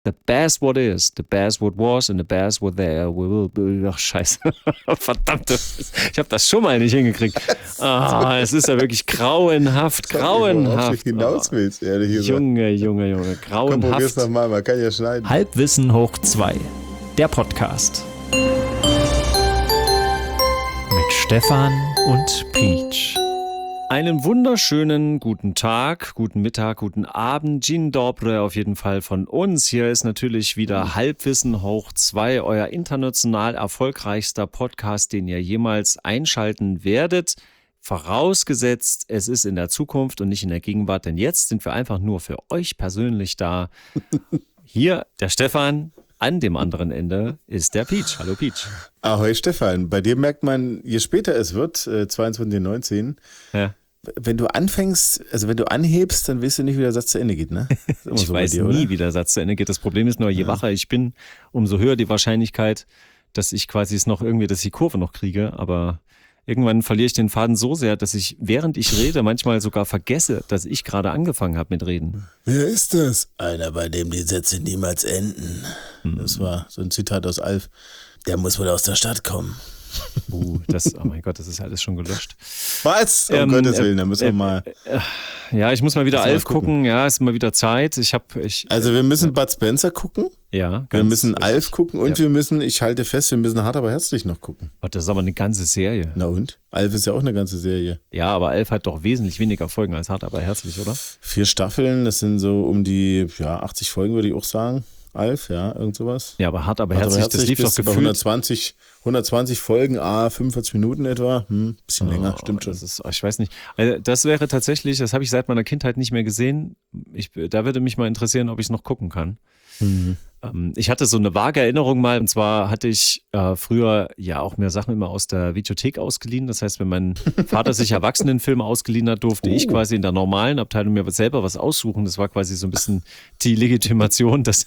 The best what is, the best what was and the best what there will be. Ach, scheiße. Verdammt, ich habe das schon mal nicht hingekriegt. Es ist ja wirklich grauenhaft, grauenhaft. Ich hinaus willst, ehrlich gesagt. Junge, grauenhaft. Komm, probier's nochmal, man kann ja schneiden. Halbwissen hoch 2, der Podcast. Mit Stefan und Peach. Einen wunderschönen guten Tag, guten Mittag, guten Abend, Dzień dobry auf jeden Fall von uns. Hier ist natürlich wieder Halbwissen hoch 2, euer international erfolgreichster Podcast, den ihr jemals einschalten werdet. Vorausgesetzt, es ist in der Zukunft und nicht in der Gegenwart, denn jetzt sind wir einfach nur für euch persönlich da. Hier der Stefan, an dem anderen Ende ist der Peach. Hallo Peach. Ahoi Stefan, bei dir merkt man, je später es wird, 22:19, Ja. wenn du anfängst, also wenn du anhebst, dann weißt du nicht, wie der Satz zu Ende geht, ne? Ich weiß nie, wie der Satz zu Ende geht. Das Problem ist nur, je wacher ich bin, umso höher die Wahrscheinlichkeit, dass ich quasi es noch irgendwie, dass ich die Kurve noch kriege. Aber irgendwann verliere ich den Faden so sehr, dass ich, während ich rede, manchmal sogar vergesse, dass ich gerade angefangen habe mit Reden. Wer ist das? Einer, bei dem die Sätze niemals enden. Das war so ein Zitat aus Alf. Der muss wohl aus der Stadt kommen. Oh mein Gott, das ist alles schon gelöscht. Was? Um Gottes Willen, da müssen wir mal. Ja, ich muss mal wieder Müssen wir Alf mal gucken. gucken. Ja, ist mal wieder Zeit. Also wir müssen Bud Spencer gucken, Ja, wir müssen Alf gucken und ja. wir müssen, ich halte fest, wir müssen Hart aber herzlich noch gucken. Oh, das ist aber eine ganze Serie. Na und? Alf ist ja auch eine ganze Serie. Ja, aber Alf hat doch wesentlich weniger Folgen als Hart, aber herzlich, oder? 4 Staffeln, das sind so um die 80 Folgen, würde ich auch sagen. Alf, ja, irgend sowas. Ja, aber Hart, aber Hart aber herzlich, das lief doch bist du bei gefühlt. 120 Folgen, 45 Minuten etwa. Bisschen länger, stimmt schon. Das ist, ich weiß nicht. Also das wäre tatsächlich, das habe ich seit meiner Kindheit nicht mehr gesehen. Da würde mich mal interessieren, ob ich es noch gucken kann. Ich hatte so eine vage Erinnerung mal, und zwar hatte ich früher ja auch mir Sachen immer aus der Videothek ausgeliehen. Das heißt, wenn mein Vater sich Erwachsenenfilme ausgeliehen hat, durfte ich quasi in der normalen Abteilung mir selber was aussuchen. Das war quasi so ein bisschen die Legitimation, dass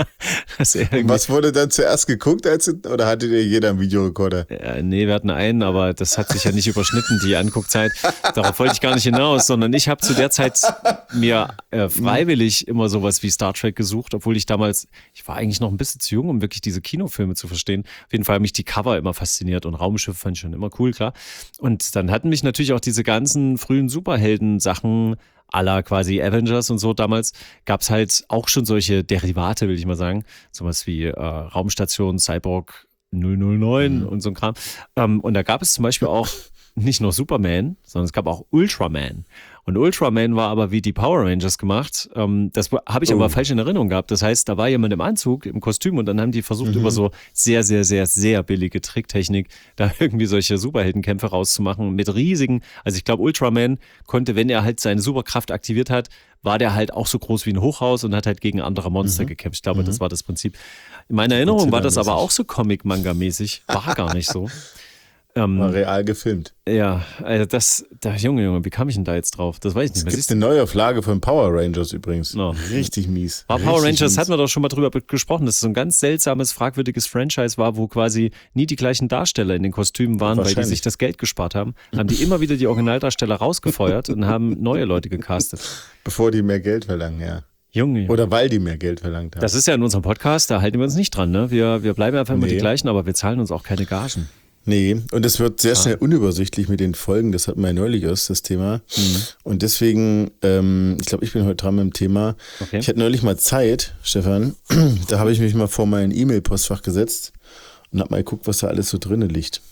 er Und was wurde dann zuerst geguckt, oder hattet ihr jeder einen Videorekorder? Nee, wir hatten einen, aber das hat sich ja nicht überschnitten, die Anguckzeit. Darauf wollte ich gar nicht hinaus, sondern ich habe zu der Zeit mir freiwillig immer sowas wie Star Trek gesucht, obwohl ich war eigentlich noch ein bisschen zu jung, um wirklich diese Kinofilme zu verstehen. Auf jeden Fall haben mich die Cover immer fasziniert und Raumschiffe fand ich schon immer cool, klar. Und dann hatten mich natürlich auch diese ganzen frühen Superhelden-Sachen à la quasi Avengers und so. Damals gab es halt auch schon solche Derivate, will ich mal sagen. Sowas wie Raumstation, Cyborg 009 und so ein Kram. Und da gab es zum Beispiel auch nicht nur Superman, sondern es gab auch Ultraman. Und Ultraman war aber wie die Power Rangers gemacht. Das habe ich aber falsch in Erinnerung gehabt. Das heißt, da war jemand im Anzug, im Kostüm und dann haben die versucht, über so sehr, sehr, sehr, sehr billige Tricktechnik da irgendwie solche Superheldenkämpfe rauszumachen mit riesigen, also ich glaube, Ultraman konnte, wenn er halt seine Superkraft aktiviert hat, war der halt auch so groß wie ein Hochhaus und hat halt gegen andere Monster gekämpft. Ich glaube, das war das Prinzip. In meiner Erinnerung war das aber auch so Comic-Manga-mäßig. War gar nicht so. War real gefilmt. Ja, also Junge, wie kam ich denn da jetzt drauf? Das weiß ich nicht mehr. Es gibt eine Neuauflage von Power Rangers übrigens. No. Richtig mies. Power Rangers hatten wir doch schon mal drüber gesprochen, dass es so ein ganz seltsames, fragwürdiges Franchise war, wo quasi nie die gleichen Darsteller in den Kostümen waren, weil die sich das Geld gespart haben. Haben die immer wieder die Originaldarsteller rausgefeuert und haben neue Leute gecastet. Bevor die mehr Geld verlangen, ja. Junge. Oder weil die mehr Geld verlangt haben. Das ist ja in unserem Podcast, da halten wir uns nicht dran, ne? Wir bleiben einfach immer die gleichen, aber wir zahlen uns auch keine Gagen. Nee, und es wird sehr schnell unübersichtlich mit den Folgen, das hatten wir ja neulich erst, das Thema. Und deswegen, ich glaube, ich bin heute dran mit dem Thema. Okay. Ich hatte neulich mal Zeit, Stefan, da habe ich mich mal vor mein E-Mail-Postfach gesetzt und habe mal geguckt, was da alles so drin liegt.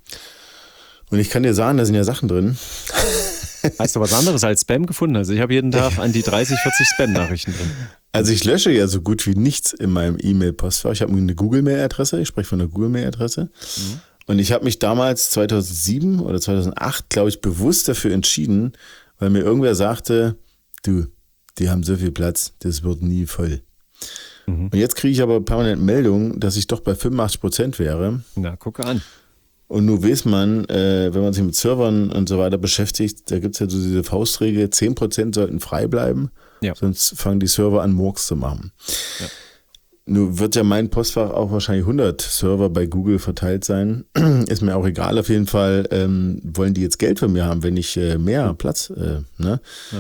Und ich kann dir sagen, da sind ja Sachen drin. Hast du was anderes als Spam gefunden? Also ich habe jeden Tag an die 30, 40 Spam-Nachrichten drin. Also ich lösche ja so gut wie nichts in meinem E-Mail-Postfach. Ich habe eine Google-Mail-Adresse, ich spreche von einer Google-Mail-Adresse. Und ich habe mich damals 2007 oder 2008, glaube ich, bewusst dafür entschieden, weil mir irgendwer sagte, du, die haben so viel Platz, das wird nie voll. Und jetzt kriege ich aber permanent Meldungen, dass ich doch bei 85% wäre. Na, gucke an. Und nun weiß man, wenn man sich mit Servern und so weiter beschäftigt, da gibt es ja so diese Faustregel, 10% sollten frei bleiben, sonst fangen die Server an, Murks zu machen. Ja. Nun wird ja mein Postfach auch wahrscheinlich 100 Server bei Google verteilt sein. Ist mir auch egal, auf jeden Fall wollen die jetzt Geld von mir haben, wenn ich mehr Platz, ne? Ja.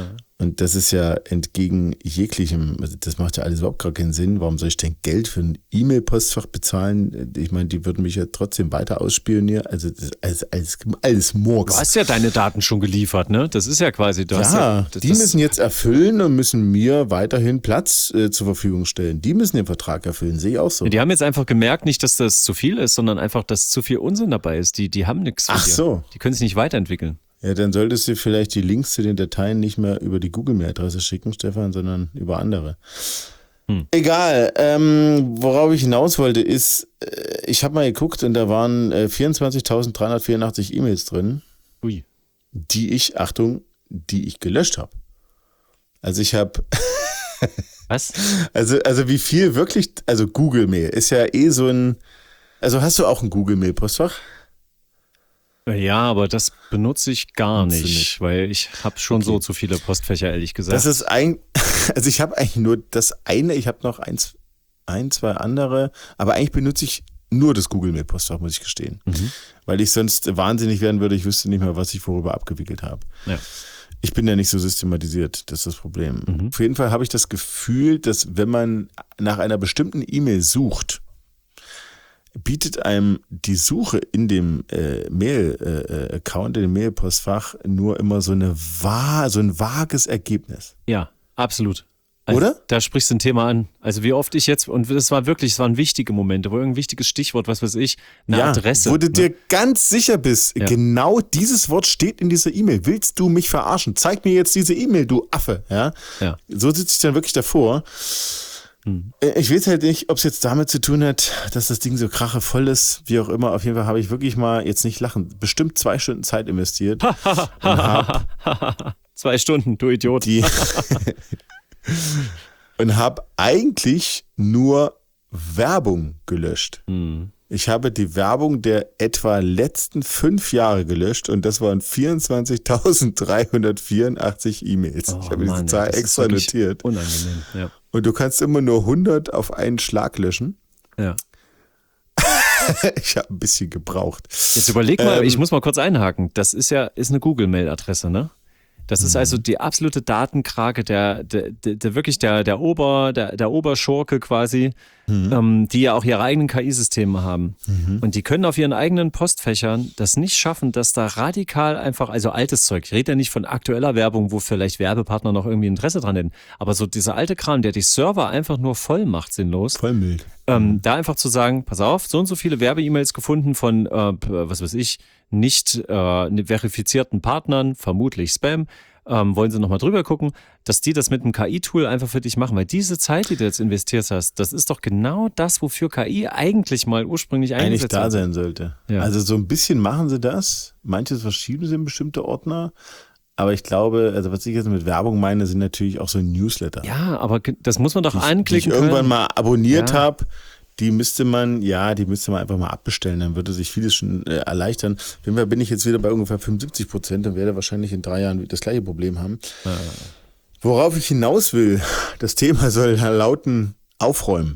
Und das ist ja entgegen jeglichem, also das macht ja alles überhaupt gar keinen Sinn. Warum soll ich denn Geld für ein E-Mail-Postfach bezahlen? Ich meine, die würden mich ja trotzdem weiter ausspionieren. Also das ist alles Murks. Du hast ja deine Daten schon geliefert, ne? Das ist ja quasi, du hast Ja, das, die müssen jetzt erfüllen und müssen mir weiterhin Platz zur Verfügung stellen. Die müssen den Vertrag erfüllen, sehe ich auch so. Die haben jetzt einfach gemerkt, nicht, dass das zu viel ist, sondern einfach, dass zu viel Unsinn dabei ist. Die haben nichts von Ach dir. so. Die können sich nicht weiterentwickeln. Ja, dann solltest du vielleicht die Links zu den Dateien nicht mehr über die Google-Mail-Adresse schicken, Stefan, sondern über andere. Egal, worauf ich hinaus wollte ist, ich habe mal geguckt und da waren 24.384 E-Mails drin, Ui. die ich gelöscht habe. Also ich habe, Was? also wie viel wirklich, also Google-Mail ist ja so ein, also hast du auch ein Google-Mail-Postfach? Ja, aber das benutze ich gar Benutzt du nicht, nicht. weil ich habe schon Okay. so zu viele Postfächer, ehrlich gesagt. Das ist also ich habe eigentlich nur das eine, ich habe noch zwei andere, aber eigentlich benutze ich nur das Google-Mail-Postfach, muss ich gestehen. Weil ich sonst wahnsinnig werden würde, ich wüsste nicht mehr, was ich worüber abgewickelt habe. Ja. Ich bin ja nicht so systematisiert, das ist das Problem. Auf jeden Fall habe ich das Gefühl, dass wenn man nach einer bestimmten E-Mail sucht, bietet einem die Suche in dem Mail-Account, in dem Mail-Postfach nur immer so ein vages Ergebnis. Ja, absolut. Also, Oder? Da sprichst du ein Thema an. Also wie oft ich jetzt, und es waren wichtige Momente, wo irgendein wichtiges Stichwort, was weiß ich, eine Adresse. Wo du dir ganz sicher bist, Ja. genau dieses Wort steht in dieser E-Mail. Willst du mich verarschen? Zeig mir jetzt diese E-Mail, du Affe. Ja? Ja. So sitze ich dann wirklich davor. Ich weiß halt nicht, ob es jetzt damit zu tun hat, dass das Ding so krachevoll ist, wie auch immer. Auf jeden Fall habe ich wirklich mal, jetzt nicht lachen, bestimmt 2 Stunden Zeit investiert. und habe 2 Stunden, du Idiot. und habe eigentlich nur Werbung gelöscht. Ich habe die Werbung der etwa letzten 5 Jahre gelöscht und das waren 24.384 E-Mails. Ich habe diese Zahl das ist extra wirklich notiert. Unangenehm, ja. Und du kannst immer nur 100 auf einen Schlag löschen. Ja. Ich habe ein bisschen gebraucht. Jetzt überleg mal, ich muss mal kurz einhaken. Das ist eine Google-Mail-Adresse, ne? Das ist also die absolute Datenkrake der wirklich der Oberschurke quasi, die ja auch ihre eigenen KI-Systeme haben. Und die können auf ihren eigenen Postfächern das nicht schaffen, dass da radikal einfach, also altes Zeug, ich rede ja nicht von aktueller Werbung, wo vielleicht Werbepartner noch irgendwie Interesse dran hätten, aber so dieser alte Kram, der die Server einfach nur voll macht, sinnlos. Vollmüll. Da einfach zu sagen, pass auf, so und so viele Werbe-E-Mails gefunden von, was weiß ich, nicht verifizierten Partnern, vermutlich Spam, wollen sie nochmal drüber gucken, dass die das mit einem KI-Tool einfach für dich machen, weil diese Zeit, die du jetzt investiert hast, das ist doch genau das, wofür KI eigentlich mal ursprünglich Eigentlich eingesetzt da hat. sein sollte. Ja. Also so ein bisschen machen sie das. Manches verschieben sie in bestimmte Ordner. Aber ich glaube, also was ich jetzt mit Werbung meine, sind natürlich auch so Newsletter. Ja, aber das muss man doch die ich anklicken irgendwann können. mal abonniert Ja. habe, die müsste man einfach mal abbestellen, dann würde sich vieles schon erleichtern. Auf jeden Fall bin ich jetzt wieder bei ungefähr 75% und werde wahrscheinlich in 3 Jahren das gleiche Problem haben. Worauf ich hinaus will, das Thema soll lauten, aufräumen.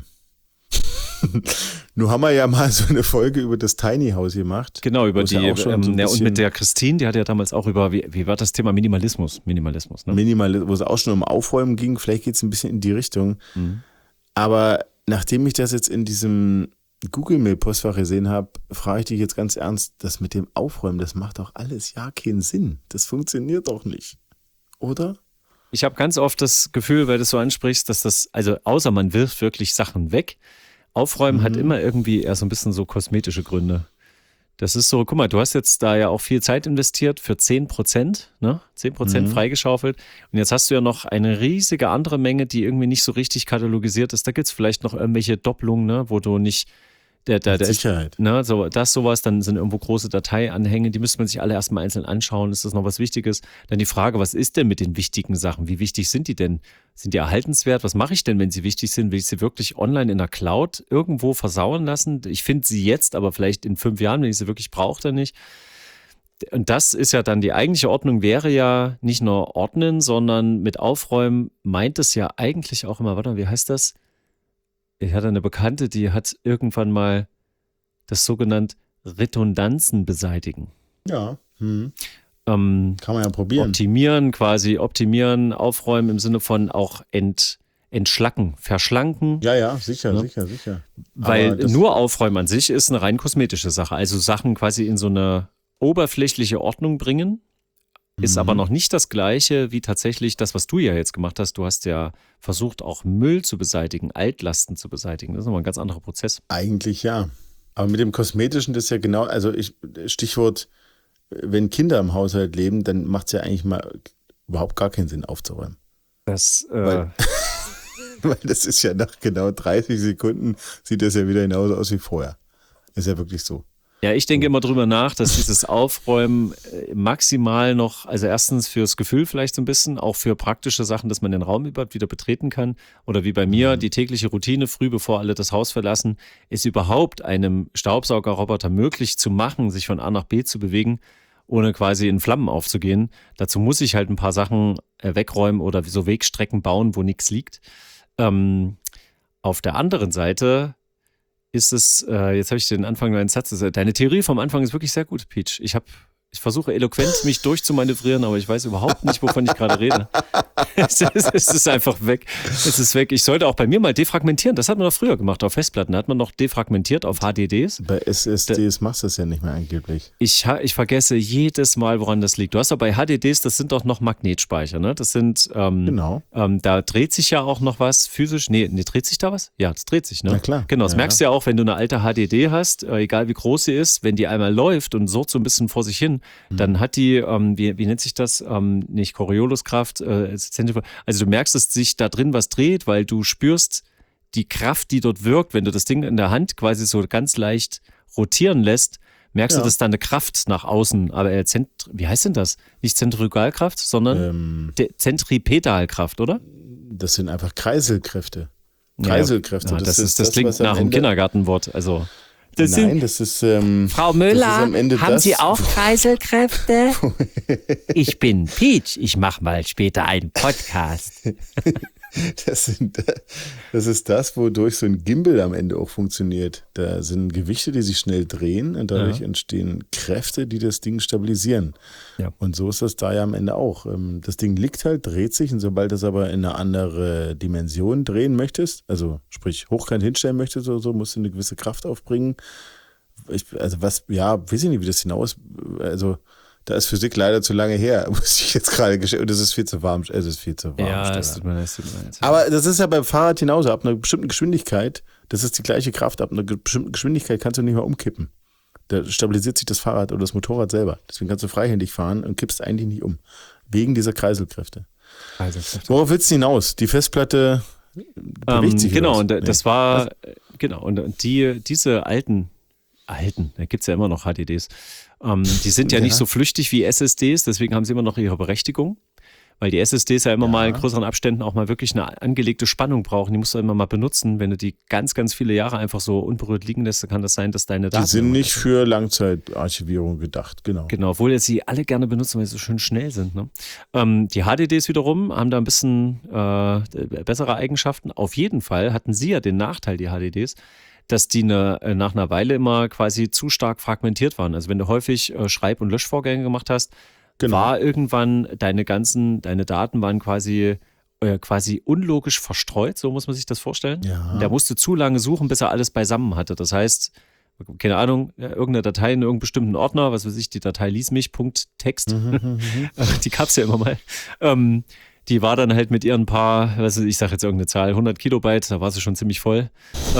Nun haben wir ja mal so eine Folge über das Tiny House gemacht. Genau, über Wo es die, ja auch schon so ein und bisschen- mit der Christine, die hat ja damals auch über, wie war das Thema Minimalismus, ne? Wo es auch schon um Aufräumen ging, vielleicht geht es ein bisschen in die Richtung. Aber nachdem ich das jetzt in diesem Google-Mail-Postfach gesehen habe, frage ich dich jetzt ganz ernst, das mit dem Aufräumen, das macht doch alles ja keinen Sinn. Das funktioniert doch nicht. Oder? Ich habe ganz oft das Gefühl, weil du es so ansprichst, dass das, also außer man wirft wirklich Sachen weg, Aufräumen hat immer irgendwie eher so ein bisschen so kosmetische Gründe. Das ist so, guck mal, du hast jetzt da ja auch viel Zeit investiert für 10%, ne? 10% freigeschaufelt. Und jetzt hast du ja noch eine riesige andere Menge, die irgendwie nicht so richtig katalogisiert ist. Da gibt es vielleicht noch irgendwelche Doppelungen, ne? Wo du nicht, Mit Sicherheit. Ne, sowas, dann sind irgendwo große Dateianhänge, die müsste man sich alle erstmal einzeln anschauen. Ist das noch was Wichtiges? Dann die Frage, was ist denn mit den wichtigen Sachen? Wie wichtig sind die denn? Sind die erhaltenswert? Was mache ich denn, wenn sie wichtig sind? Will ich sie wirklich online in der Cloud irgendwo versauern lassen? Ich finde sie jetzt, aber vielleicht in 5 Jahren, wenn ich sie wirklich brauche, dann nicht. Und das ist ja dann, die eigentliche Ordnung wäre ja nicht nur ordnen, sondern mit Aufräumen meint es ja eigentlich auch immer, warte mal, wie heißt das? Ich hatte eine Bekannte, die hat irgendwann mal das sogenannte Redundanzen beseitigen. Ja. Kann man ja probieren. optimieren, aufräumen im Sinne von auch entschlacken, verschlanken. Ja, sicher. Weil nur aufräumen an sich ist eine rein kosmetische Sache. Also Sachen quasi in so eine oberflächliche Ordnung bringen, ist aber noch nicht das Gleiche wie tatsächlich das, was du ja jetzt gemacht hast. Du hast ja versucht, auch Müll zu beseitigen, Altlasten zu beseitigen. Das ist nochmal ein ganz anderer Prozess. Eigentlich ja. Aber mit dem Kosmetischen, das ist ja genau, also Stichwort, wenn Kinder im Haushalt leben, dann macht es ja eigentlich mal überhaupt gar keinen Sinn aufzuräumen. Weil das ist ja nach genau 30 Sekunden sieht das ja wieder genauso aus wie vorher. Ist ja wirklich so. Ja, ich denke immer drüber nach, dass dieses Aufräumen maximal noch, also erstens fürs Gefühl vielleicht so ein bisschen, auch für praktische Sachen, dass man den Raum überhaupt wieder betreten kann. Oder wie bei mir, die tägliche Routine früh, bevor alle das Haus verlassen, ist überhaupt einem Staubsaugerroboter möglich zu machen, sich von A nach B zu bewegen, ohne quasi in Flammen aufzugehen. Dazu muss ich halt ein paar Sachen wegräumen oder so Wegstrecken bauen, wo nichts liegt. Auf der anderen Seite ist es, jetzt habe ich den Anfang meines Satzes, deine Theorie vom Anfang ist wirklich sehr gut, Peach. Ich versuche eloquent mich durchzumanövrieren, aber ich weiß überhaupt nicht, wovon ich gerade rede. Es ist einfach weg. Es ist weg. Ich sollte auch bei mir mal defragmentieren. Das hat man doch früher gemacht auf Festplatten. Da hat man noch defragmentiert auf HDDs. Bei SSDs machst du es ja nicht mehr angeblich. Ich vergesse jedes Mal, woran das liegt. Du hast doch bei HDDs, das sind doch noch Magnetspeicher, ne? Das sind, Genau. Da dreht sich ja auch noch was physisch. Nee, dreht sich da was? Ja, das dreht sich, ne? Na klar. Genau, das merkst du ja auch, wenn du eine alte HDD hast, egal wie groß sie ist, wenn die einmal läuft und surrt so ein bisschen vor sich hin, dann hat die, wie nennt sich das? Nicht Corioliskraft, also du merkst, dass sich da drin was dreht, weil du spürst die Kraft, die dort wirkt, wenn du das Ding in der Hand quasi so ganz leicht rotieren lässt, merkst du, dass da eine Kraft nach außen, aber wie heißt denn das? Nicht Zentrifugalkraft, sondern Zentripetalkraft, oder? Das sind einfach Kreiselkräfte. Kreiselkräfte. Ja, das klingt nach einem Kindergartenwort, also... Das ist Frau Müller, haben Sie auch Kreiselkräfte? Ich bin Peach, ich mache mal später einen Podcast. Das ist das, wodurch so ein Gimbal am Ende auch funktioniert. Da sind Gewichte, die sich schnell drehen und dadurch entstehen Kräfte, die das Ding stabilisieren. Ja. Und so ist das da ja am Ende auch. Das Ding liegt halt, dreht sich und sobald du es aber in eine andere Dimension drehen möchtest, also sprich hochkant hinstellen möchtest oder so, musst du eine gewisse Kraft aufbringen. Weiß ich nicht, wie das hinaus, also da ist Physik leider zu lange her, muss ich jetzt gerade gestehen. Und es ist viel zu warm. Es ist viel zu warm. Ja, es tut mir leid. Aber das ist ja beim Fahrrad genauso. Ab einer bestimmten Geschwindigkeit, das ist die gleiche Kraft, ab einer bestimmten Geschwindigkeit kannst du nicht mehr umkippen. Da stabilisiert sich das Fahrrad oder das Motorrad selber. Deswegen kannst du freihändig fahren und kippst eigentlich nicht um. Wegen dieser Kreiselkräfte. Worauf willst du hinaus? Die Festplatte bewegt sich. Genau, und das war, genau, und diese alten, da gibt es ja immer noch HDDs, die sind ja nicht so flüchtig wie SSDs, deswegen haben sie immer noch ihre Berechtigung, weil die SSDs ja immer mal in größeren Abständen auch mal wirklich eine angelegte Spannung brauchen. Die musst du immer mal benutzen. Wenn du die ganz, ganz viele Jahre einfach so unberührt liegen lässt, dann kann das sein, dass deine Daten... Die sind nicht für Langzeitarchivierung gedacht, genau. Genau, obwohl jetzt sie alle gerne benutzen, weil sie so schön schnell sind. Ne? Die HDDs wiederum haben da ein bisschen bessere Eigenschaften. Auf jeden Fall hatten sie ja den Nachteil, die HDDs, dass die nach einer Weile immer quasi zu stark fragmentiert waren. Also wenn du häufig Schreib- und Löschvorgänge gemacht hast, war irgendwann deine Daten waren quasi unlogisch verstreut, so muss man sich das vorstellen. Ja. Und der musste zu lange suchen, bis er alles beisammen hatte. Das heißt, keine Ahnung, irgendeine Datei in irgendeinem bestimmten Ordner, was weiß ich, die Datei lies mich.text, die gab's ja immer mal. Die war dann halt mit ihren paar, ich sag jetzt irgendeine Zahl, 100 Kilobyte, da war sie schon ziemlich voll.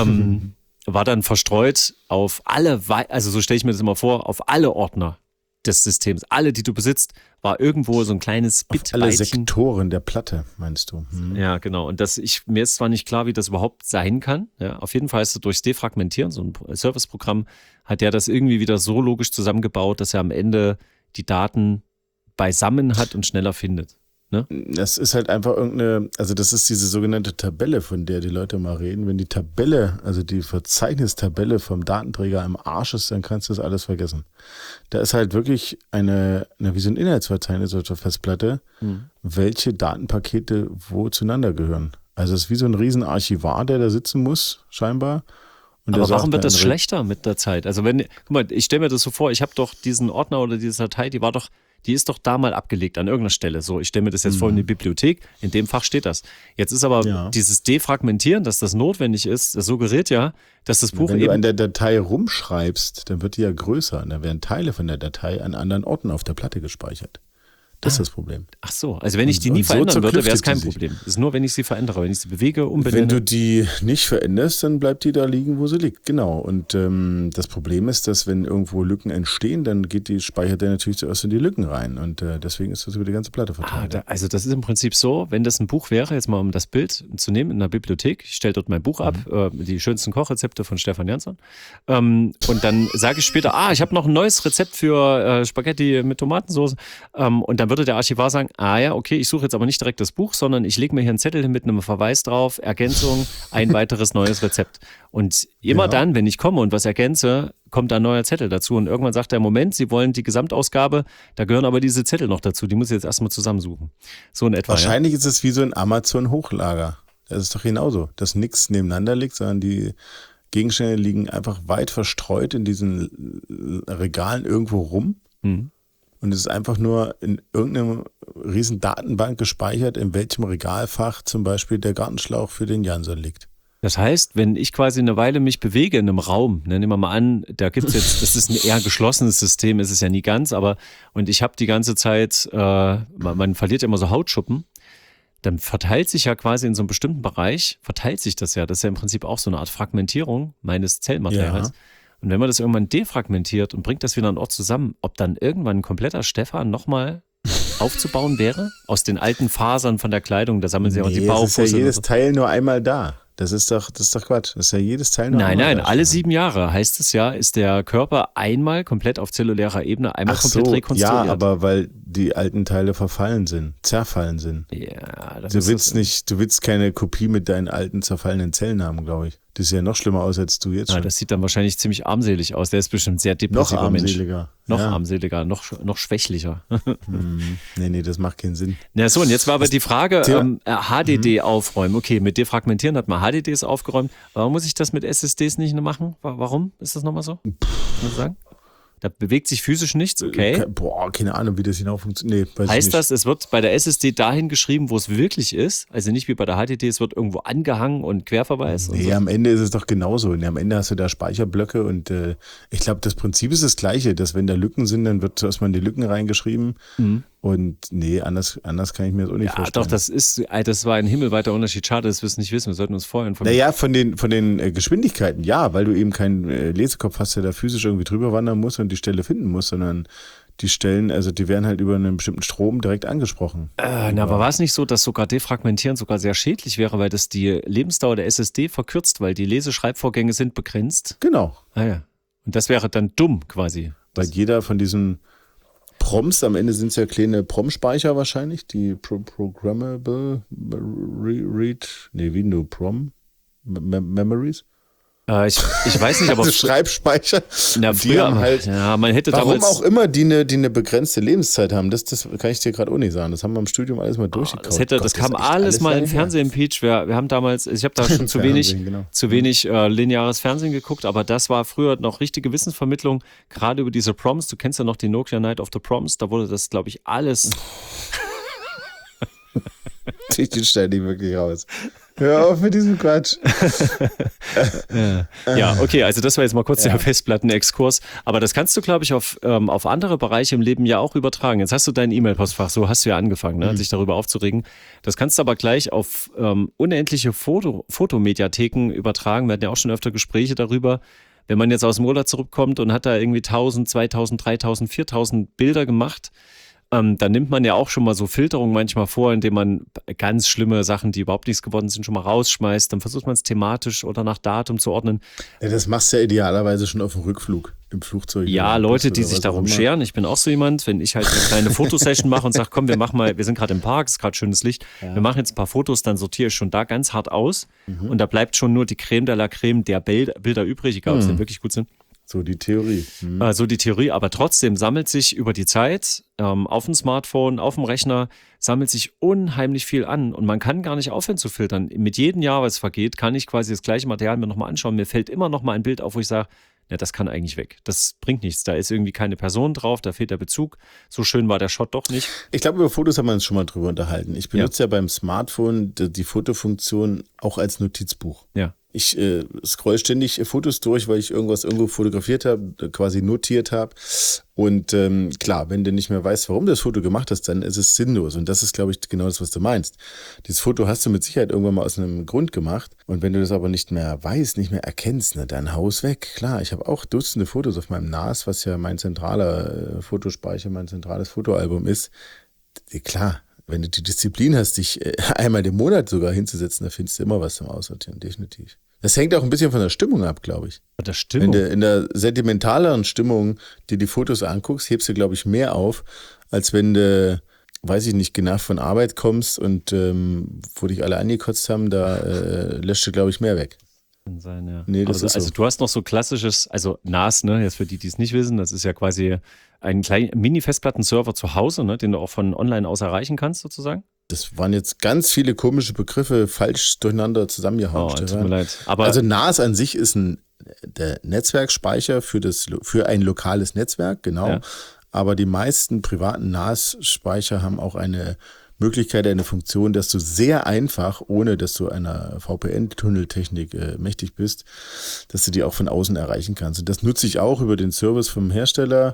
War dann verstreut auf alle, also so stelle ich mir das immer vor, auf alle Ordner des Systems. Alle, die du besitzt, war irgendwo so ein kleines Bit. Alle Sektoren der Platte, meinst du? Ja, genau. Und mir ist zwar nicht klar, wie das überhaupt sein kann. Ja, auf jeden Fall ist es durchs Defragmentieren, so ein Serviceprogramm, hat der das irgendwie wieder so logisch zusammengebaut, dass er am Ende die Daten beisammen hat und schneller findet. Ne? Das ist halt einfach also das ist diese sogenannte Tabelle, von der die Leute mal reden. Wenn die Tabelle, also die Verzeichnistabelle vom Datenträger im Arsch ist, dann kannst du das alles vergessen. Da ist halt wirklich wie so ein Inhaltsverzeichnis auf der Festplatte, welche Datenpakete wo zueinander gehören. Also es ist wie so ein riesen Archivar, der da sitzen muss, scheinbar. Und aber warum wird das schlechter mit der Zeit? Also guck mal, ich stelle mir das so vor, ich habe doch diesen Ordner oder diese Datei, die war doch die ist doch da mal abgelegt an irgendeiner Stelle. So, ich stelle mir das jetzt vor in die Bibliothek, in dem Fach steht das. Jetzt ist aber dieses Defragmentieren, dass das notwendig ist, das suggeriert ja, dass das Buch Wenn du an der Datei rumschreibst, dann wird die ja größer und dann werden Teile von der Datei an anderen Orten auf der Platte gespeichert. Das ist das Problem. Ach so, also wenn ich die nie verändern würde, wäre es kein Problem. Es ist nur, wenn ich sie verändere, wenn ich sie bewege, umbenenne. Wenn du die nicht veränderst, dann bleibt die da liegen, wo sie liegt. Genau. Und das Problem ist, dass wenn irgendwo Lücken entstehen, dann speichert der natürlich zuerst in die Lücken rein. Und deswegen ist das über die ganze Platte verteilt. Also das ist im Prinzip so, wenn das ein Buch wäre, jetzt mal um das Bild zu nehmen, in einer Bibliothek, ich stelle dort mein Buch ab, die schönsten Kochrezepte von Stefan Jansson. Und dann sage ich später, ich habe noch ein neues Rezept für Spaghetti mit Tomatensauce. Und dann würde der Archivar sagen, ja, okay, ich suche jetzt aber nicht direkt das Buch, sondern ich lege mir hier einen Zettel hin mit einem Verweis drauf, Ergänzung, ein weiteres neues Rezept. Und immer dann, wenn ich komme und was ergänze, kommt da ein neuer Zettel dazu. Und irgendwann sagt der, Moment, Sie wollen die Gesamtausgabe, da gehören aber diese Zettel noch dazu, die muss ich jetzt erstmal zusammensuchen. So in etwa. Wahrscheinlich ist es wie so ein Amazon-Hochlager. Das ist doch genauso, dass nichts nebeneinander liegt, sondern die Gegenstände liegen einfach weit verstreut in diesen Regalen irgendwo rum. Und es ist einfach nur in irgendeiner riesen Datenbank gespeichert, in welchem Regalfach zum Beispiel der Gartenschlauch für den Jansson liegt. Das heißt, wenn ich quasi eine Weile mich bewege in einem Raum, nehmen wir mal an, da gibt's jetzt, das ist ein eher geschlossenes System, ist es ja nie ganz, und ich habe die ganze Zeit, man verliert ja immer so Hautschuppen, dann verteilt sich ja quasi in so einem bestimmten Bereich, das ist ja im Prinzip auch so eine Art Fragmentierung meines Zellmaterials. Ja. Und wenn man das irgendwann defragmentiert und bringt das wieder an einen Ort zusammen, ob dann irgendwann ein kompletter Stefan nochmal aufzubauen wäre? Aus den alten Fasern von der Kleidung, da sammeln sie auch die Baufussel. Das ist ja jedes Teil nur einmal da. Das ist doch Quatsch. Das ist ja jedes Teil nur einmal da. Nein, alle 7 Jahre heißt es ja, ist der Körper einmal komplett auf zellulärer Ebene komplett rekonstruiert. Ja, aber weil die alten Teile zerfallen sind. Ja, du willst keine Kopie mit deinen alten zerfallenen Zellen haben, glaube ich. Das sieht ja noch schlimmer aus als du jetzt schon. Das sieht dann wahrscheinlich ziemlich armselig aus. Der ist bestimmt sehr depressiver Mensch. Noch armseliger, noch schwächlicher. Nee, das macht keinen Sinn. Na so, und jetzt war aber die Frage, HDD aufräumen. Okay, mit Defragmentieren hat man HDDs aufgeräumt. Warum muss ich das mit SSDs nicht machen? Warum ist das nochmal so? Kann man sagen? Da bewegt sich physisch nichts, okay? Keine Ahnung, wie das genau funktioniert. Nee, heißt das, es wird bei der SSD dahin geschrieben, wo es wirklich ist? Also nicht wie bei der HDD, es wird irgendwo angehangen und Querverweis? Nee, am Ende ist es doch genauso. Am Ende hast du da Speicherblöcke und ich glaube, das Prinzip ist das gleiche, dass wenn da Lücken sind, dann wird zuerst mal in die Lücken reingeschrieben. Und nee, anders kann ich mir das auch nicht vorstellen. Doch, das war ein himmelweiter Unterschied. Schade, dass wir es nicht wissen. Wir sollten uns vorher informieren. Naja, von den Geschwindigkeiten, ja, weil du eben keinen Lesekopf hast, der da physisch irgendwie drüber wandern muss und die Stelle finden muss, sondern die Stellen, also die werden halt über einen bestimmten Strom direkt angesprochen. Aber war es nicht so, dass sogar Defragmentieren sogar sehr schädlich wäre, weil das die Lebensdauer der SSD verkürzt, weil die Leseschreibvorgänge sind begrenzt? Genau. Ja. Und das wäre dann dumm quasi. Weil jeder von diesen Proms, am Ende sind es ja kleine PROM-Speicher wahrscheinlich, die Programmable Memories. Ich weiß nicht, aber also Schreibspeicher. Na, früher halt. Ja, man hätte warum auch immer die eine begrenzte Lebenszeit haben, das kann ich dir gerade auch nicht sagen. Das haben wir im Studium alles mal durchgekaut. Das kam alles mal im Fernsehen, Peach. Wir haben damals, ich habe da schon zu wenig lineares Fernsehen geguckt, aber das war früher noch richtige Wissensvermittlung, gerade über diese Proms. Du kennst ja noch die Nokia Night of the Proms, da wurde das, glaube ich, alles. Den stelle ich wirklich raus. Hör auf mit diesem Quatsch. Ja, okay, also das war jetzt mal kurz der Festplatten-Exkurs. Aber das kannst du, glaube ich, auf andere Bereiche im Leben ja auch übertragen. Jetzt hast du dein E-Mail-Postfach, so hast du ja angefangen, sich darüber aufzuregen. Das kannst du aber gleich auf unendliche Fotomediatheken übertragen. Wir hatten ja auch schon öfter Gespräche darüber. Wenn man jetzt aus dem Urlaub zurückkommt und hat da irgendwie 1000, 2000, 3000, 4000 Bilder gemacht, dann nimmt man ja auch schon mal so Filterungen manchmal vor, indem man ganz schlimme Sachen, die überhaupt nichts geworden sind, schon mal rausschmeißt. Dann versucht man es thematisch oder nach Datum zu ordnen. Ja, das machst du ja idealerweise schon auf dem Rückflug im Flugzeug. Ja, Leute, die sich darum scheren. Ich bin auch so jemand, wenn ich halt eine kleine Fotosession mache und sage, komm, wir sind gerade im Park, es ist gerade schönes Licht, wir machen jetzt ein paar Fotos, dann sortiere ich schon da ganz hart aus und da bleibt schon nur die Creme de la Creme der Bilder übrig, egal ob sie denn wirklich gut sind. So die Theorie. So die Theorie, aber trotzdem sammelt sich über die Zeit auf dem Smartphone, auf dem Rechner, sammelt sich unheimlich viel an und man kann gar nicht aufhören zu filtern. Mit jedem Jahr, was vergeht, kann ich quasi das gleiche Material mir nochmal anschauen. Mir fällt immer noch mal ein Bild auf, wo ich sage, ja, das kann eigentlich weg. Das bringt nichts. Da ist irgendwie keine Person drauf, da fehlt der Bezug. So schön war der Shot doch nicht. Ich glaube, über Fotos haben wir uns schon mal drüber unterhalten. Ich benutze ja beim Smartphone die Fotofunktion auch als Notizbuch. Ja. Ich scroll ständig Fotos durch, weil ich irgendwo fotografiert habe, quasi notiert habe. Und klar, wenn du nicht mehr weißt, warum du das Foto gemacht hast, dann ist es sinnlos. Und das ist, glaube ich, genau das, was du meinst. Dieses Foto hast du mit Sicherheit irgendwann mal aus einem Grund gemacht. Und wenn du das aber nicht mehr weißt, nicht mehr erkennst, ne, dann haus weg. Klar, ich habe auch Dutzende Fotos auf meinem NAS, was ja mein zentraler Fotospeicher, mein zentrales Fotoalbum ist. Klar. Wenn du die Disziplin hast, dich einmal im Monat sogar hinzusetzen, da findest du immer was zum Aussortieren, definitiv. Das hängt auch ein bisschen von der Stimmung ab, glaube ich. Der Stimmung? Wenn du in der sentimentaleren Stimmung dir die Fotos anguckst, hebst du, glaube ich, mehr auf, als wenn du, weiß ich nicht, genervt von Arbeit kommst und wo dich alle angekotzt haben, da lässt du, glaube ich, mehr weg. Sein, ja. Nee, das ist so. Also du hast noch so klassisches, also NAS, ne, jetzt für die es nicht wissen, das ist ja quasi ein kleiner Mini-Festplattenserver zu Hause, ne, den du auch von online aus erreichen kannst, sozusagen. Das waren jetzt ganz viele komische Begriffe falsch durcheinander zusammengehauen. Tut mir leid. Aber also NAS an sich ist der Netzwerkspeicher für ein lokales Netzwerk, genau. Ja. Aber die meisten privaten NAS-Speicher haben auch eine Möglichkeit, eine Funktion, dass du sehr einfach, ohne dass du einer VPN-Tunneltechnik mächtig bist, dass du die auch von außen erreichen kannst. Und das nutze ich auch über den Service vom Hersteller,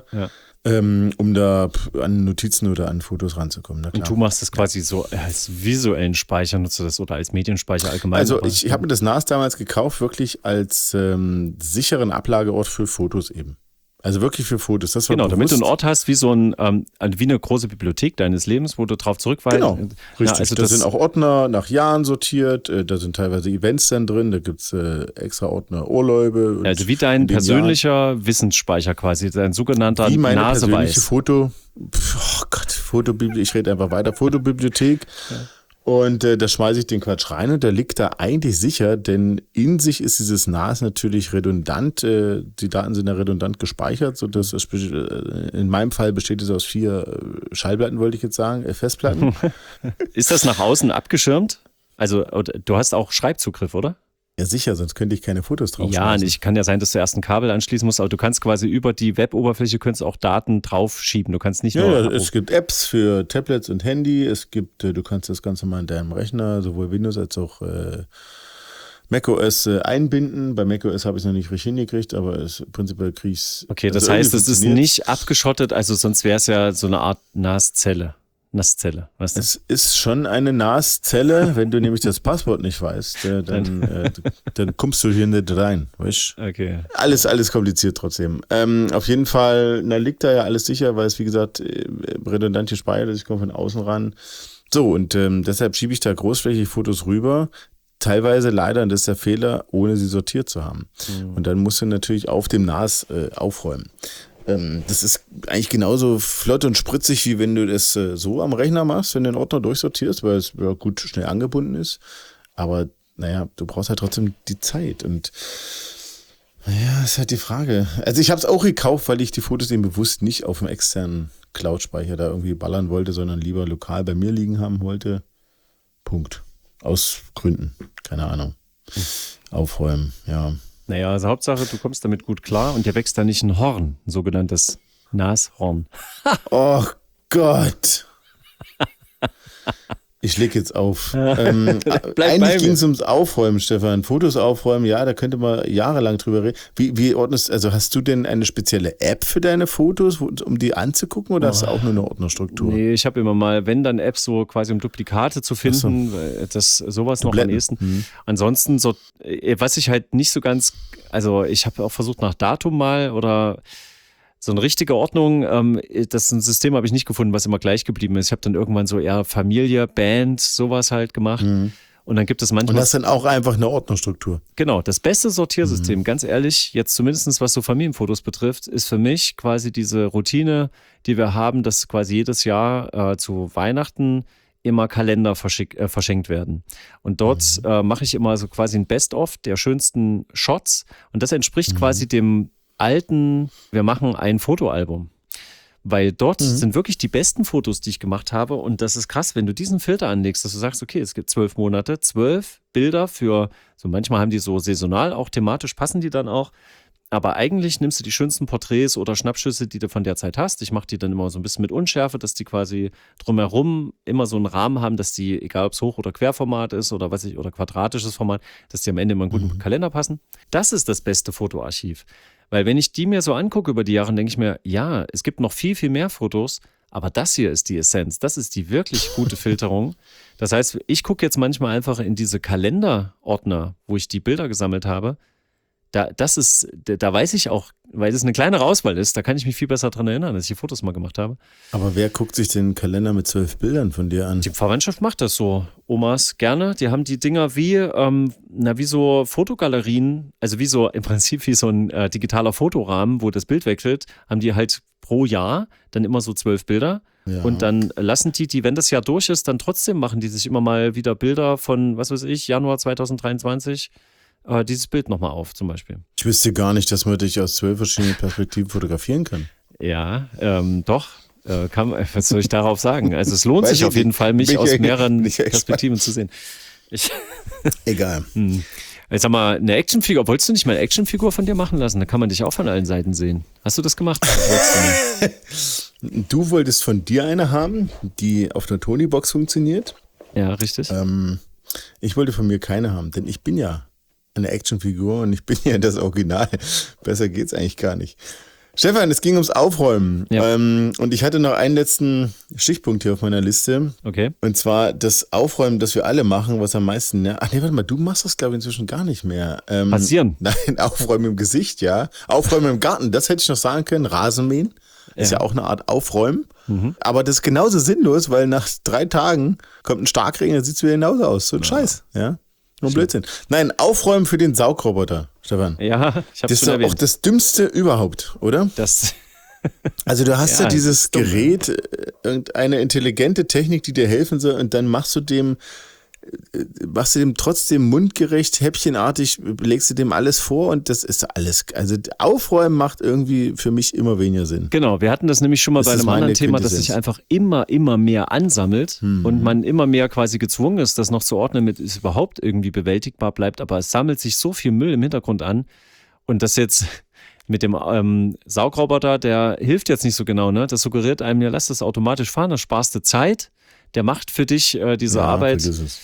um da an Notizen oder an Fotos ranzukommen. Na klar. Und du machst das quasi so als visuellen Speicher, nutzt du das oder als Medienspeicher allgemein? Also ich habe mir das NAS damals gekauft, wirklich als sicheren Ablageort für Fotos eben. Also wirklich für Fotos. Das war genau, bewusst. damit du einen Ort hast, wie so wie eine große Bibliothek deines Lebens, wo du drauf zurückweist. Genau, richtig. Ja, also da sind auch Ordner nach Jahren sortiert, da sind teilweise Events dann drin, da gibt es extra Ordner Urlaube. Also wie dein persönlicher Wissensspeicher quasi, dein sogenannter Wie meine persönliche Fotobibliothek. Ich rede einfach weiter, Fotobibliothek. Ja. Und da schmeiße ich den Quatsch rein und der liegt da eigentlich sicher, denn in sich ist dieses NAS natürlich redundant. Die Daten sind ja redundant gespeichert, sodass in meinem Fall besteht es aus 4 Schallplatten, wollte ich jetzt sagen, Festplatten. Ist das nach außen abgeschirmt? Also du hast auch Schreibzugriff, oder? Ja, sicher, sonst könnte ich keine Fotos drauf Ja, ich kann ja sein, dass du erst ein Kabel anschließen musst, aber du kannst quasi über die Web-Oberfläche auch Daten draufschieben. Du kannst nicht nur. Ja, es gibt Apps für Tablets und Handy. Du kannst das Ganze mal in deinem Rechner, sowohl Windows als auch macOS einbinden. Bei macOS habe ich es noch nicht richtig hingekriegt, aber prinzipiell kriege ich es. Okay, das heißt, es ist nicht abgeschottet, also sonst wäre es ja so eine Art NAS-Zelle. NAS-Zelle, weißt du? Es ist schon eine NAS-Zelle, wenn du nämlich das Passwort nicht weißt, dann kommst du hier nicht rein, weißt? Okay. Alles kompliziert trotzdem. Auf jeden Fall, liegt da ja alles sicher, weil es, wie gesagt, redundant gespeichert ist, ich komme von außen ran. So, und deshalb schiebe ich da großflächig Fotos rüber, teilweise leider, und das ist der Fehler, ohne sie sortiert zu haben. Und dann musst du natürlich auf dem NAS aufräumen. Das ist eigentlich genauso flott und spritzig, wie wenn du das so am Rechner machst, wenn du den Ordner durchsortierst, weil es gut schnell angebunden ist. Aber du brauchst halt trotzdem die Zeit. Und ist halt die Frage. Also ich habe es auch gekauft, weil ich die Fotos eben bewusst nicht auf dem externen Cloud-Speicher da irgendwie ballern wollte, sondern lieber lokal bei mir liegen haben wollte. Punkt. Aus Gründen. Keine Ahnung. Aufräumen, ja. Naja, also Hauptsache, du kommst damit gut klar und dir wächst da nicht ein Horn, ein sogenanntes Nashorn. Oh Gott. Ich leg jetzt auf. Eigentlich ging es ums Aufräumen, Stefan. Fotos aufräumen, ja, da könnte man jahrelang drüber reden. Wie ordnest, also hast du denn eine spezielle App für deine Fotos, um die anzugucken, oder hast du auch nur eine Ordnerstruktur? Nee, ich habe immer mal, wenn dann Apps so quasi um Duplikate zu finden, sowas noch am ehesten. Ansonsten so, was ich halt nicht so ganz, also ich habe auch versucht nach Datum mal oder so eine richtige Ordnung, das ist ein System, habe ich nicht gefunden, was immer gleich geblieben ist. Ich habe dann irgendwann so eher Familie, Band, sowas halt gemacht. Und dann gibt es manchmal. Und das ist dann auch einfach eine Ordnerstruktur. Genau, das beste Sortiersystem, ganz ehrlich, jetzt zumindest was so Familienfotos betrifft, ist für mich quasi diese Routine, die wir haben, dass quasi jedes Jahr zu Weihnachten immer Kalender verschenkt werden. Und dort mache ich immer so quasi ein Best-of der schönsten Shots. Und das entspricht quasi dem alten, wir machen ein Fotoalbum. Weil dort sind wirklich die besten Fotos, die ich gemacht habe. Und das ist krass, wenn du diesen Filter anlegst, dass du sagst, okay, es gibt 12 Monate, 12 Bilder für, so manchmal haben die so saisonal, auch thematisch passen die dann auch. Aber eigentlich nimmst du die schönsten Porträts oder Schnappschüsse, die du von der Zeit hast. Ich mache die dann immer so ein bisschen mit Unschärfe, dass die quasi drumherum immer so einen Rahmen haben, dass die, egal ob es Hoch- oder Querformat ist oder oder quadratisches Format, dass die am Ende immer einen guten Kalender passen. Das ist das beste Fotoarchiv. Weil wenn ich die mir so angucke über die Jahre, denke ich mir, ja, es gibt noch viel, viel mehr Fotos, aber das hier ist die Essenz. Das ist die wirklich gute Filterung. Das heißt, ich gucke jetzt manchmal einfach in diese Kalenderordner, wo ich die Bilder gesammelt habe. Da weiß ich auch, weil es eine kleinere Auswahl ist, da kann ich mich viel besser dran erinnern, dass ich die Fotos mal gemacht habe. Aber wer guckt sich den Kalender mit 12 Bildern von dir an? Die Verwandtschaft macht das so. Omas gerne. Die haben die Dinger wie so Fotogalerien, also im Prinzip wie so ein digitaler Fotorahmen, wo das Bild wechselt, haben die halt pro Jahr dann immer so 12 Bilder. Ja. Und dann lassen die, wenn das Jahr durch ist, dann trotzdem machen die sich immer mal wieder Bilder von, was weiß ich, Januar 2023. Dieses Bild nochmal auf, zum Beispiel. Ich wüsste gar nicht, dass man dich aus 12 verschiedenen Perspektiven fotografieren kann. Ja, doch. Was soll ich darauf sagen? Also es lohnt sich auf jeden Fall, mich aus mehreren Perspektiven zu sehen. Egal. Jetzt sag mal, eine Actionfigur. Wolltest du nicht mal eine Actionfigur von dir machen lassen? Da kann man dich auch von allen Seiten sehen. Hast du das gemacht? Du wolltest von dir eine haben, die auf einer Tony-Box funktioniert. Ja, richtig. Ich wollte von mir keine haben, denn ich bin ja eine Actionfigur und ich bin ja das Original. Besser geht's eigentlich gar nicht. Stefan, es ging ums Aufräumen. Ja. Und ich hatte noch einen letzten Stichpunkt hier auf meiner Liste. Okay. Und zwar das Aufräumen, das wir alle machen, was am meisten, warte mal, du machst das, glaube ich, inzwischen gar nicht mehr. Passieren. Nein, Aufräumen im Gesicht, ja. Aufräumen im Garten, das hätte ich noch sagen können. Rasenmähen ist ja auch eine Art Aufräumen. Aber das ist genauso sinnlos, weil nach 3 Tagen kommt ein Starkregen, dann sieht es wieder genauso aus. So ein Scheiß, ja. Nur Blödsinn. Nein, Aufräumen für den Saugroboter, Stefan. Ja, ich habe es schon erwähnt. Das ist auch das Dümmste überhaupt, oder? Also du hast ja dieses Gerät, irgendeine intelligente Technik, die dir helfen soll, und dann machst du dem trotzdem mundgerecht, häppchenartig, legst du dem alles vor und das ist alles. Also Aufräumen macht irgendwie für mich immer weniger Sinn. Genau, wir hatten das nämlich schon mal bei einem anderen Thema, dass sich einfach immer mehr ansammelt und man immer mehr quasi gezwungen ist, das noch zu ordnen, damit es überhaupt irgendwie bewältigbar bleibt. Aber es sammelt sich so viel Müll im Hintergrund an und das jetzt mit dem Saugroboter, der hilft jetzt nicht so genau, ne? Das suggeriert einem, ja, lass das automatisch fahren, da sparst du Zeit, der macht für dich diese Arbeit.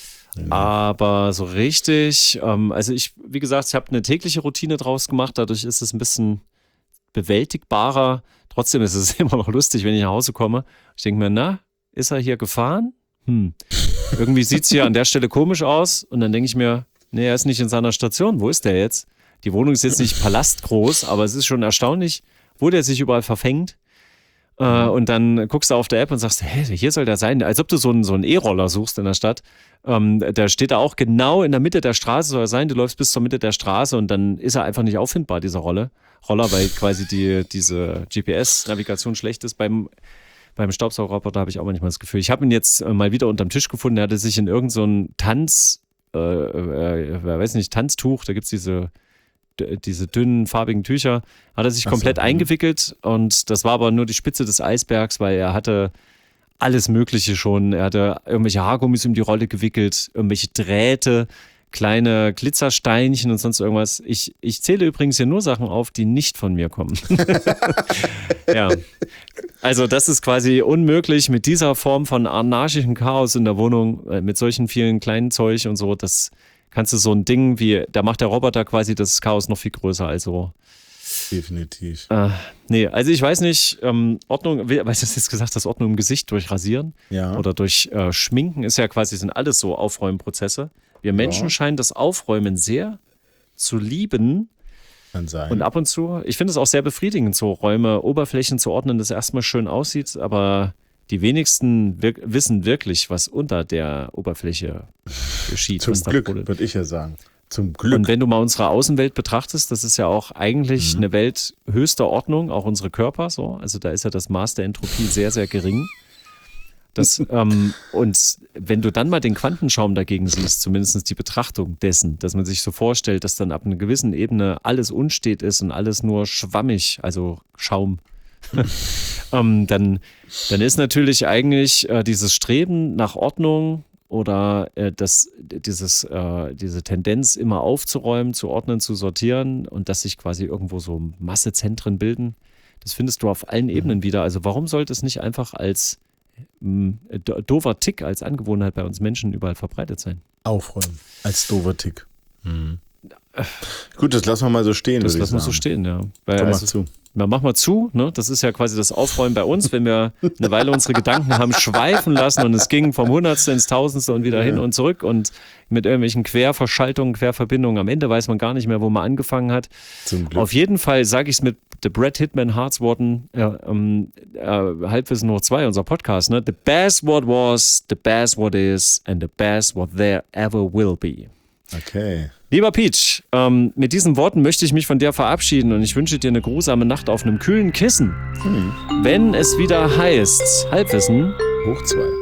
Aber so richtig, also wie gesagt, ich habe eine tägliche Routine draus gemacht, dadurch ist es ein bisschen bewältigbarer. Trotzdem ist es immer noch lustig, wenn ich nach Hause komme. Ich denke mir, ist er hier gefahren? Irgendwie sieht es hier an der Stelle komisch aus. Und dann denke ich mir, nee, er ist nicht in seiner Station. Wo ist der jetzt? Die Wohnung ist jetzt nicht palastgroß, aber es ist schon erstaunlich, wo der sich überall verfängt. Und dann guckst du auf der App und sagst, hier soll der sein. Als ob du so einen E-Roller suchst in der Stadt. Da steht er auch genau in der Mitte der Straße, soll er sein. Du läufst bis zur Mitte der Straße und dann ist er einfach nicht auffindbar, dieser Roller, weil quasi diese GPS-Navigation schlecht ist. Beim Staubsaugerroboter habe ich auch manchmal das Gefühl. Ich habe ihn jetzt mal wieder unterm Tisch gefunden. Er hatte sich in irgendein Tanztuch, da gibt es diese dünnen, farbigen Tücher, hat er sich komplett eingewickelt und das war aber nur die Spitze des Eisbergs, weil er hatte alles Mögliche schon. Er hatte irgendwelche Haargummis um die Rolle gewickelt, irgendwelche Drähte, kleine Glitzersteinchen und sonst irgendwas. Ich zähle übrigens hier nur Sachen auf, die nicht von mir kommen. Ja. Also das ist quasi unmöglich mit dieser Form von anarchischem Chaos in der Wohnung, mit solchen vielen kleinen Zeug und so, das kannst du so ein Ding da macht der Roboter quasi das Chaos noch viel größer, also. Definitiv. Nee, also ich weiß nicht, Ordnung, weil du jetzt gesagt hast, Ordnung im Gesicht durch Rasieren oder durch Schminken ist ja quasi, sind alles so Aufräumprozesse. Wir Menschen scheinen das Aufräumen sehr zu lieben. Kann sein. Und ab und zu, ich finde es auch sehr befriedigend, so Räume, Oberflächen zu ordnen, dass es erstmal schön aussieht, aber die wenigsten wissen wirklich, was unter der Oberfläche geschieht. Zum Glück, würde ich ja sagen. Zum Glück. Und wenn du mal unsere Außenwelt betrachtest, das ist ja auch eigentlich eine Welt höchster Ordnung, auch unsere Körper so. Also da ist ja das Maß der Entropie sehr, sehr gering. Und wenn du dann mal den Quantenschaum dagegen siehst, zumindest die Betrachtung dessen, dass man sich so vorstellt, dass dann ab einer gewissen Ebene alles unstet ist und alles nur schwammig, also Schaum, dann ist natürlich eigentlich dieses Streben nach Ordnung oder diese Tendenz immer aufzuräumen, zu ordnen, zu sortieren und dass sich quasi irgendwo so Massezentren bilden, das findest du auf allen Ebenen wieder. Also warum sollte es nicht einfach als doofer Tick, als Angewohnheit bei uns Menschen überall verbreitet sein? Aufräumen, als doofer Tick. Gut, das lassen wir mal so stehen. Das lassen wir so stehen, ja. Weil, mach mal zu, ne? Das ist ja quasi das Aufräumen bei uns, wenn wir eine Weile unsere Gedanken haben schweifen lassen und es ging vom Hundertste ins Tausendste und wieder hin und zurück und mit irgendwelchen Querverschaltungen, Querverbindungen. Am Ende weiß man gar nicht mehr, wo man angefangen hat. Zum Glück. Auf jeden Fall sage ich es mit The Brad Hitman Hearts Worten, Halbwissen hoch 2, unser Podcast, ne? The best what was, the best what is and the best what there ever will be. Okay. Lieber Peach, mit diesen Worten möchte ich mich von dir verabschieden und ich wünsche dir eine geruhsame Nacht auf einem kühlen Kissen. Wenn es wieder heißt, Halbwissen hoch 2.